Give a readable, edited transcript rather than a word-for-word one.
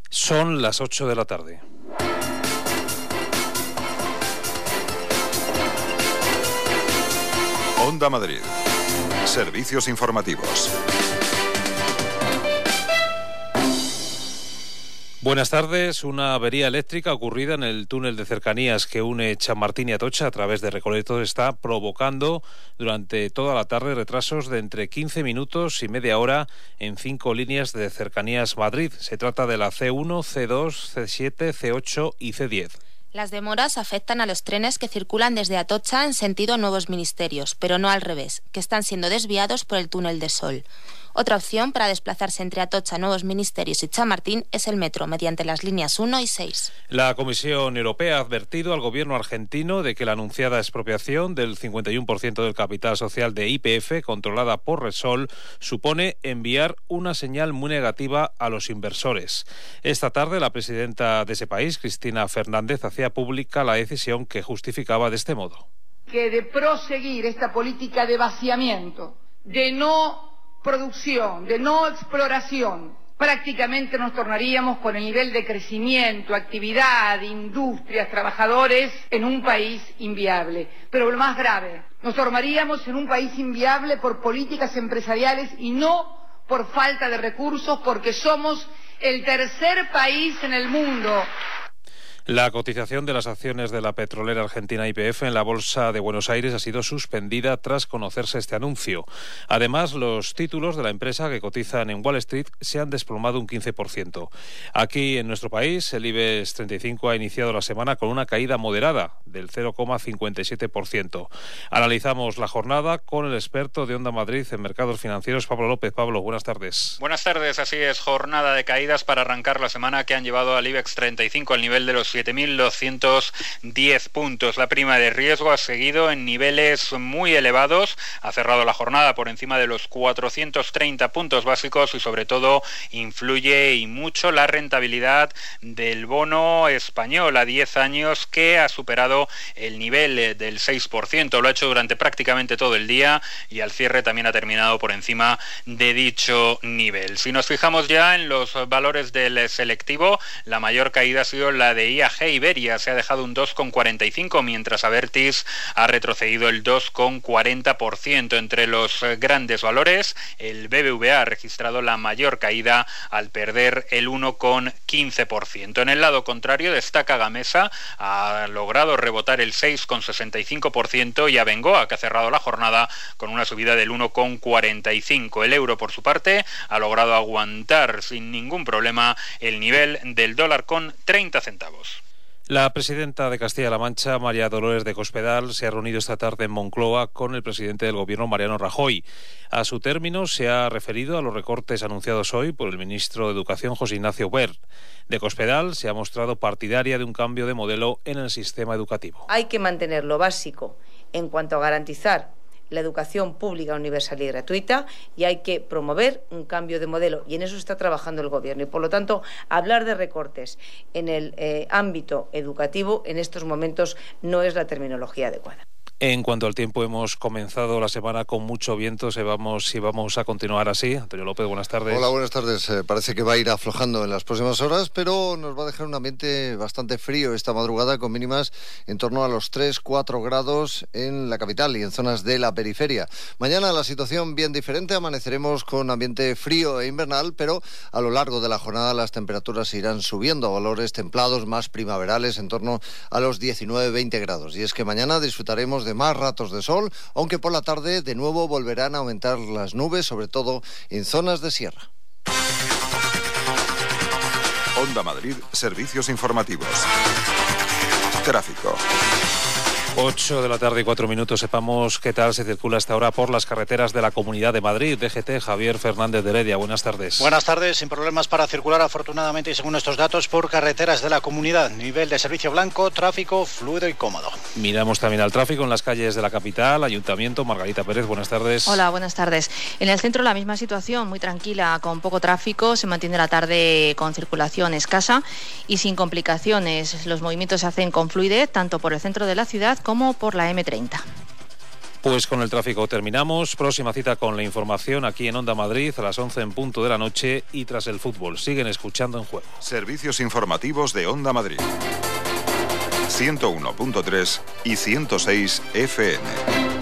Son las 8 de la tarde. Onda Madrid. Servicios informativos. Buenas tardes. Una avería eléctrica ocurrida en el túnel de cercanías que une Chamartín y Atocha a través de Recoletos está provocando durante toda la tarde retrasos de entre 15 minutos y media hora en 5 líneas de cercanías Madrid. Se trata de la C1, C2, C7, C8 y C10. Las demoras afectan a los trenes que circulan desde Atocha en sentido Nuevos Ministerios, pero no al revés, que están siendo desviados por el túnel de Sol. Otra opción para desplazarse entre Atocha, Nuevos Ministerios y Chamartín es el metro, mediante las líneas 1 y 6. La Comisión Europea ha advertido al gobierno argentino de que la anunciada expropiación del 51% del capital social de YPF, controlada por Repsol, supone enviar una señal muy negativa a los inversores. Esta tarde, la presidenta de ese país, Cristina Fernández, hacía pública la decisión que justificaba de este modo. Que de proseguir esta política de vaciamiento, de no producción, de no exploración, prácticamente nos tornaríamos con el nivel de crecimiento, actividad, industrias, trabajadores en un país inviable. Pero lo más grave, nos tornaríamos en un país inviable por políticas empresariales y no por falta de recursos, porque somos el tercer país en el mundo. La cotización de las acciones de la petrolera argentina YPF en la Bolsa de Buenos Aires ha sido suspendida tras conocerse este anuncio. Además, los títulos de la empresa que cotizan en Wall Street se han desplomado un 15%. Aquí, en nuestro país, el IBEX 35 ha iniciado la semana con una caída moderada del 0,57%. Analizamos la jornada con el experto de Onda Madrid en mercados financieros, Pablo López. Pablo, buenas tardes. Buenas tardes, así es, jornada de caídas para arrancar la semana que han llevado al IBEX 35 al nivel de los 7.210 puntos. La prima de riesgo ha seguido en niveles muy elevados, ha cerrado la jornada por encima de los 430 puntos básicos y sobre todo influye y mucho la rentabilidad del bono español a 10 años, que ha superado el nivel del 6%. Lo ha hecho durante prácticamente todo el día y al cierre también ha terminado por encima de dicho nivel. Si nos fijamos ya en los valores del selectivo, la mayor caída ha sido la de IAG Iberia, se ha dejado un 2,45, mientras Abertis ha retrocedido el 2,40%. Entre los grandes valores, el BBVA ha registrado la mayor caída al perder el 1,15%. En el lado contrario destaca Gamesa, ha logrado rebotar el 6,65%, y Abengoa, que ha cerrado la jornada con una subida del 1,45%. El euro, por su parte, ha logrado aguantar sin ningún problema el nivel del dólar con 30 centavos. La presidenta de Castilla-La Mancha, María Dolores de Cospedal, se ha reunido esta tarde en Moncloa con el presidente del Gobierno, Mariano Rajoy. A su término se ha referido a los recortes anunciados hoy por el ministro de Educación, José Ignacio Wert. De Cospedal se ha mostrado partidaria de un cambio de modelo en el sistema educativo. Hay que mantener lo básico en cuanto a garantizar la educación pública, universal y gratuita, y hay que promover un cambio de modelo, y en eso está trabajando el Gobierno. Y por lo tanto, hablar de recortes en el ámbito educativo en estos momentos no es la terminología adecuada. En cuanto al tiempo, hemos comenzado la semana con mucho viento. Si vamos a continuar así. Antonio López, buenas tardes. Hola, buenas tardes. Parece que va a ir aflojando en las próximas horas, pero nos va a dejar un ambiente bastante frío esta madrugada, con mínimas en torno a los 3-4 grados en la capital y en zonas de la periferia. Mañana la situación bien diferente. Amaneceremos con ambiente frío e invernal, pero a lo largo de la jornada las temperaturas irán subiendo a valores templados, más primaverales, en torno a los 19-20 grados. Y es que mañana disfrutaremos de más ratos de sol, aunque por la tarde de nuevo volverán a aumentar las nubes, sobre todo en zonas de sierra. Onda Madrid, servicios informativos. Tráfico. 8 de la tarde y 4 minutos. Sepamos qué tal se circula hasta ahora por las carreteras de la Comunidad de Madrid. DGT, Javier Fernández de Heredia. Buenas tardes. Buenas tardes. Sin problemas para circular, afortunadamente, y según estos datos, por carreteras de la comunidad. Nivel de servicio blanco, tráfico fluido y cómodo. Miramos también al tráfico en las calles de la capital. Ayuntamiento, Margarita Pérez, buenas tardes. Hola, buenas tardes. En el centro la misma situación, muy tranquila, con poco tráfico. Se mantiene la tarde con circulación escasa y sin complicaciones. Los movimientos se hacen con fluidez, tanto por el centro de la ciudad como por la M30. Pues con el tráfico terminamos. Próxima cita con la información aquí en Onda Madrid a las 11 en punto de la noche y tras el fútbol. Siguen escuchando En Juego. Servicios informativos de Onda Madrid. 101.3 y 106 FM.